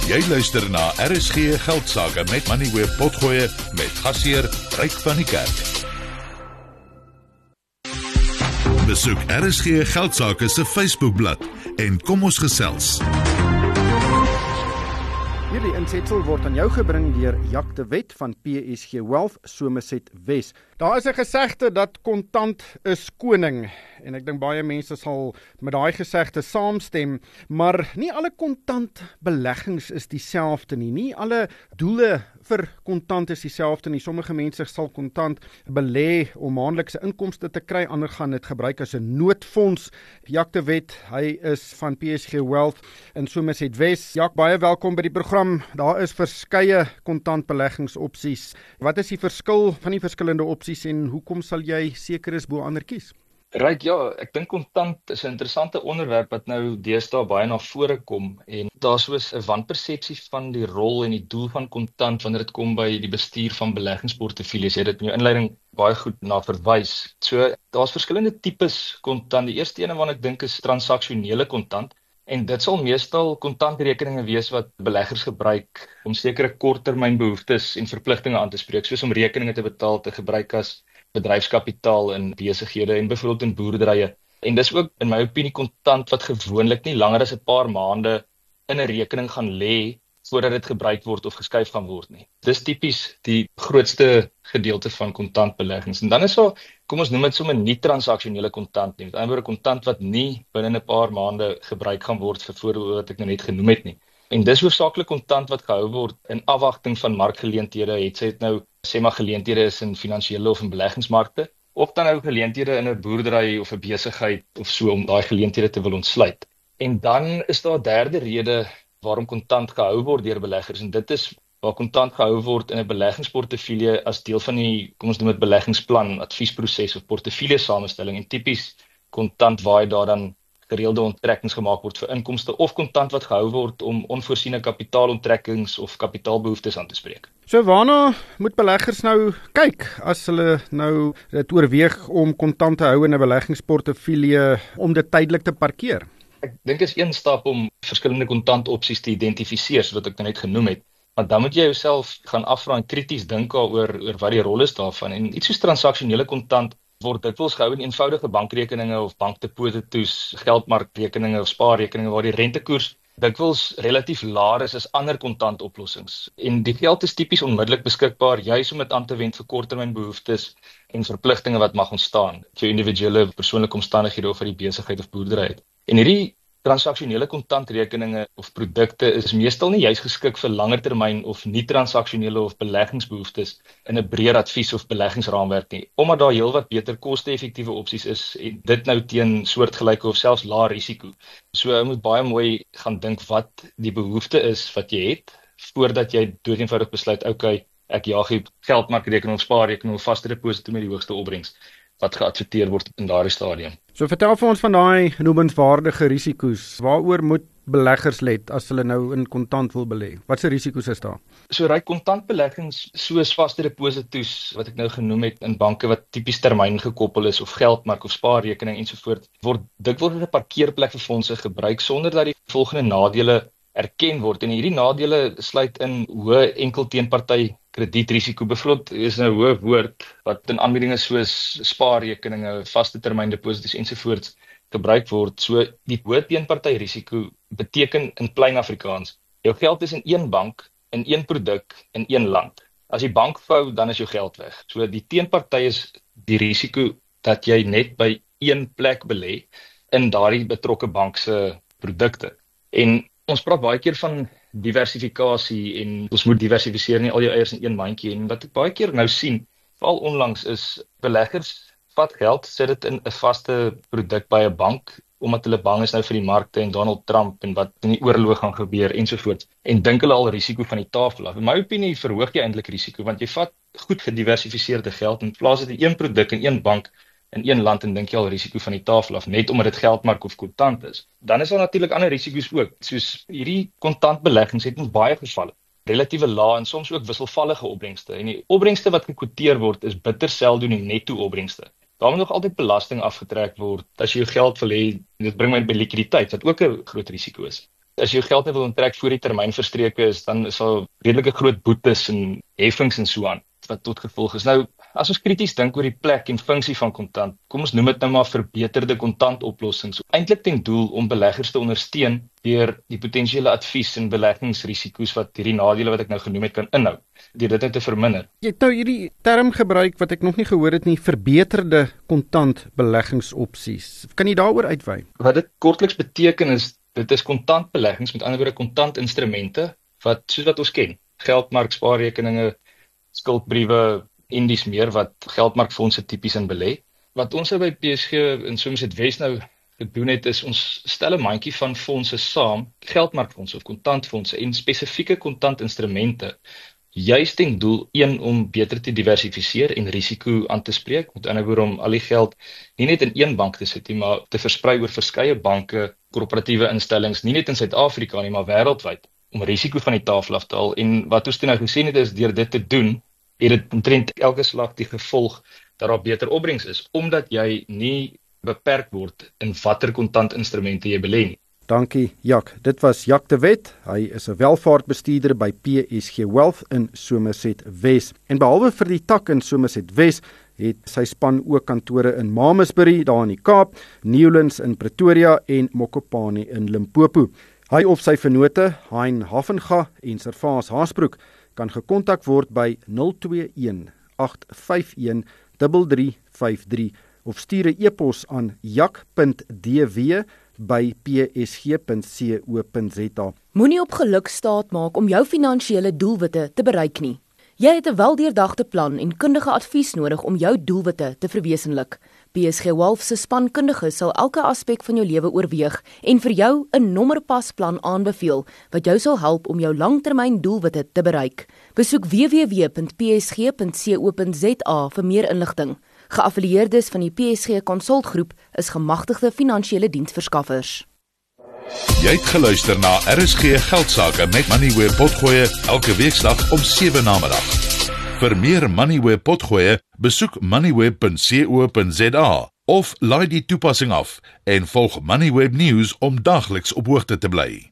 Jy luister na RSG Geldsaake met Moneyweb Potgoe met gasheer Ryk van die Kerk. Besoek RSG Geldsaake se Facebookblad en kom ons gesels. Hierdie insetsel word aan jou gebring deur Jack de Wet van PSG Wealth, Somerset Wes. Daar is 'n gesegde dat kontant is koning en ek dink baie mense sal met daai gesegde saamstem, maar nie alle kontantbeleggings is dieselfde nie. Nie alle doele vir kontant is dieselfde nie. Sommige mense sal kontant belê om maandelikse inkomste te kry, ander gaan dit gebruik as 'n noodfonds. Jack de Wet, hy is van PSG Wealth in Somerset Wes. Jack, baie welkom by die program. Daar is verskeie kontantbeleggingsopsies. Wat is die verskil van die verskillende opsies en hoekom sal jy seker is bo ander kies? Ryk, ja, ek dink kontant is 'n interessante onderwerp wat nou deesdae baie na vore kom en daar soos 'n wanpersepsie van die rol en die doel van kontant wanneer dit kom by die bestuur van beleggingsportefeuilles. Jy het dit in jou inleiding baie goed na verwys. So daar's verskillende tipes kontant. Die eerste een waarna ek dink is transaksionele kontant. En dit sal meestal kontantrekeninge wees wat beleggers gebruik om sekere korttermynbehoeftes en verpligtinge aan te spreek, soos om rekeninge te betaal, te gebruik as bedryfskapitaal in besighede en byvoorbeeld in boerderye. En dis ook in my opinie kontant wat gewoonlik nie langer as 'n paar maande in 'n rekening gaan lê voordat dit gebruik word of geskuif gaan word nie. Dis tipies die grootste gedeelte van kontantbeleggings. En dan is daar, kom ons noem dit sommer nie transaksionele kontant nie. Met ander woorde kontant wat nie binne 'n paar maande gebruik gaan word vir voorbeelde wat ek nou net genoem het nie. En dis hoofsaaklik kontant wat gehou word in afwagting van markgeleenthede. Het sy dit nou sê maar geleenthede is in finansiële of in beleggingsmarkte, of dan nou geleenthede in 'n boerdery of 'n besigheid of so om daai geleenthede te wil ontsluit. En dan is daar 'n derde rede waarom kontant gehou word deur beleggers, en dit is waar kontant gehou word in 'n beleggingsportefeulje as deel van die, kom ons noem dit beleggingsplan, adviesproses of portefeulje samestelling, en tipies kontant waar daar dan gereelde onttrekkings gemaak word vir inkomste, of kontant wat gehou word om onvoorsiene kapitaalonttrekkings of kapitaalbehoeftes aan te spreek. So waarna moet beleggers nou kyk as hulle nou dit oorweeg om kontant te hou in 'n beleggingsportefeulje om dit tydelik te parkeer? Ek dink is een stap om verskillende kontantopsies te identifiseer, soos wat ek net genoem het. Maar dan moet jy jouself gaan afvra en krities dink oor wat die rol is daarvan. En iets soos transaksionele kontant word dikwels gehou in eenvoudige bankrekeninge of bankdeposito's, geldmarkrekeninge of spaarrekeninge waar die rentekoers dikwels relatief laer is as ander kontantoplossings. En die geld is tipies onmiddellik beskikbaar, juis om dit aan te wend vir korttermynbehoeftes en verpligtinge wat mag ontstaan vir individuele persoonlike omstandighede of vir die besigheid of boerdery het. En hierdie transaksionele kontantrekeninge of produkte is meestal nie juis geskik vir langer termyn of nie transaksionele of beleggingsbehoeftes in 'n breër advies of beleggingsraamwerk nie, omdat daar heelwat beter koste-effektiewe opsies is en dit nou teen soortgelyke of selfs lae risiko. So jy moet baie mooi gaan dink wat die behoefte is wat jy het voordat jy doeteenvoudig besluit, okay, ek jaag die geldmarkrekening of spaarrekening of vaste deposito met die hoogste opbrengs wat geadverteer word in daardie stadium. So vertel vir ons van daai noemenswaardige risiko's. Waaroor moet beleggers let as hulle nou in kontant wil belê? Wat se risiko's is daar? So ryk kontantbeleggings soos vaste deposito's wat ek nou genoem het in banke wat tipies termyn gekoppel is, of geldmark of spaarrekening ensovoort, word dikwels as 'n parkeerplek vir fondse gebruik sonder dat die volgende nadele erken word. En hierdie nadele sluit in hoë enkelteenparty kredietrisiko. Byvoorbeeld is 'n hoë woord wat in aanbiedinge soos spaarrekeninge, vaste termyn deposito's ensovoorts gebruik word. So die hoë teenparty risiko beteken in plain Afrikaans, jou geld is in een bank, in een produk, in een land. As die bank vou, dan is jou geld weg. So die teenparty is die risiko dat jy net by een plek belê in daardie betrokke bank se produkte. En ons praat baie keer van diversifikasie en ons moet diversifiseer, nie al jou eiers in een mandjie. En wat ek baie keer nou sien, veral onlangs, is beleggers vat geld, sit dit in 'n vaste produk by 'n bank, omdat hulle bang is nou vir die markte en Donald Trump en wat in die oorlog gaan gebeur ensovoorts, en dink hulle al risiko van die tafel af. In my opinie verhoog jy eintlik risiko, want jy vat goed gediversifiseerde geld en plaas dit in een produk in een bank in een land en dink jy al risiko van die tafel af, net omdat dit geldmark of kontant is. Dan is daar natuurlik ander risiko's ook, soos hierdie kontantbeleggings het in baie gevalle relatiewe lae en soms ook wisselvallige opbrengste. En die opbrengste wat gekwoteer word is bitter selde die netto opbrengste. Daar moet nog altyd belasting afgetrek word as jy jou geld wil hê. Dit bring my by likwiditeit wat ook 'n groot risiko is. As jy jou geld net wil onttrek voor die termyn verstreke is, dan is daar redelike groot boetes en heffings en so aan wat tot gevolg is. Nou, as ons krities dink oor die plek en funksie van kontant, kom ons noem dit nou maar verbeterde kontantoplossings, eintlik ten doel om beleggers te ondersteun deur die potensiële advies en beleggingsrisiko's wat hierdie nadele wat ek nou genoem het kan inhou, deur dit net te verminder. Jy het nou hierdie term gebruik wat ek nog nie gehoor het nie, verbeterde kontantbeleggingsopsies. Kan jy daaroor uitwy? Wat dit kortliks beteken is, dit is kontantbeleggings, met ander woorde kontantinstrumente, wat soos wat ons ken, geldmark, spaarrekeninge, skuldbriewe, en dis meer wat geldmarkfondse tipies in belê. Wat ons by PSG en Somerset West nou gedoen het, is ons stel 'n mandjie van fondse saam, geldmarkfondse of kontantfondse en spesifieke kontantinstrumente, juist ten doel om beter te diversifiseer en risiko aan te spreek, met ander woorde om al die geld nie net in een bank te sit nie, maar te versprei oor verskeie banke, korporatiewe instellings, nie net in Suid-Afrika nie, maar wêreldwyd, om risiko van die tafel af te haal. En wat ons toe nou gesien het, is deur dit te doen, het dit omtrent elke slag die gevolg dat daar beter opbrengs is, omdat jy nie beperk word in watter kontantinstrumente jy belê nie. Dankie, Jak. Dit was Jak de Wet. Hy is 'n welvaartbestuurder by PSG Wealth in Somerset West. En behalwe vir die tak in Somerset West, het sy span ook kantore in Mamasbury, daar in die Kaap, Newlands in Pretoria en Mokopane in Limpopo. Hy of sy vennote, Hein Havenga en Servaas Haasbroek, kan gekontak word by 021 851 3353 of stuur 'n e-pos aan jak.dw@psg.co.za. Moenie op geluk staat maak om jou finansiële doelwitte te bereik nie. Jy het 'n weldeurdagte plan en kundige advies nodig om jou doelwitte te verwesenlik. PSG Wealth se spankundiges sal elke aspek van jou lewe oorweeg en vir jou 'n nommerpasplan aanbeveel wat jou sal help om jou langtermyn doelwitte te bereik. Besoek www.psg.co.za vir meer inligting. Geaffilieerdes van die PSG Konsultgroep is gemagtigde finansiële diensverskaffers. Jy het geluister na RSG Geldsaake met Moneyweb Potgoe elke weeksdag om 7 namiddag. Vir meer Moneyweb Potgoe, besoek moneyweb.co.za of laai die toepassing af en volg Moneyweb News om dagliks op hoogte te bly.